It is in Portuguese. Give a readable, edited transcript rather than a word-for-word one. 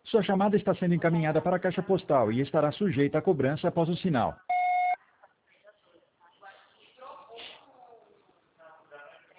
Sua chamada está sendo encaminhada para a caixa postal e estará sujeita a cobrança após o sinal.